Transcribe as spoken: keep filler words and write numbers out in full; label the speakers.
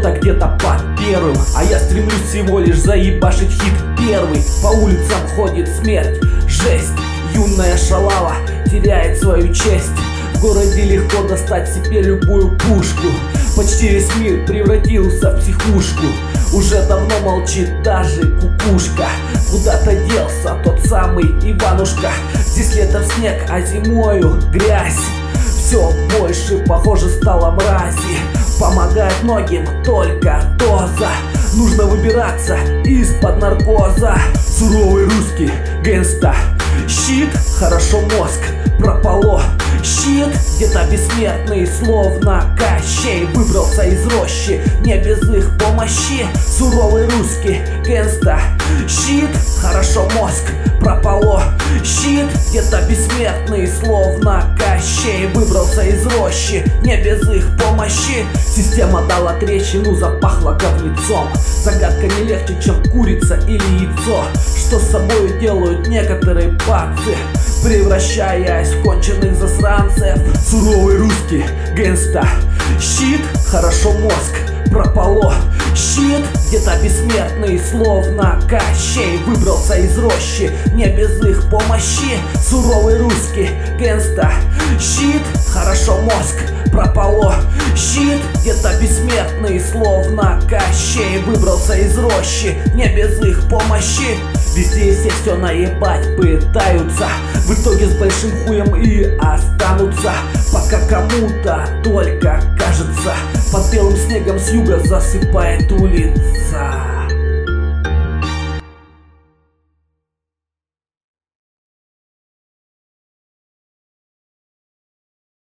Speaker 1: кто-то где-то под первым, а я стремлюсь всего лишь заебашить хит первый. По улицам ходит смерть, жесть, юная шалава теряет свою честь. В городе легко достать себе любую пушку. Почти весь мир превратился в психушку. Уже давно молчит даже кукушка. Куда-то делся тот самый Иванушка. Здесь летом снег, а зимою грязь. Все больше похоже стало мрази. Помогает многим только доза. Нужно выбираться из-под наркоза. Суровый русский гэнгста. Щит, хорошо мозг пропало. Щит, где-то бессмертный, словно Кощей, выбрался из рощи, не без их помощи. Суровый русский гэнгста. Щит, хорошо мозг пропало. Щит, где-то бессмертный, словно Кощей, выбрался из рощи, не без их помощи. Система дала трещину, запахла говнецом. Загадка не легче, чем курица или яйцо. Что с собой делают некоторые пацы, превращаясь в конченых засранцев. Суровый русский гэнгста. Щит, хорошо мозг пропало. Щит, где-то бессмертный, словно Кощей, выбрался из рощи, не без их помощи. Суровый русский гэнгста. Щит, хорошо мозг пропало. Щит, где-то бессмертный, словно Кощей, выбрался из рощи, не без их помощи. Везде все все наебать пытаются, в итоге с большим хуем и останутся. Пока кому-то только кажется, под белым снегом с юга засыпает улица.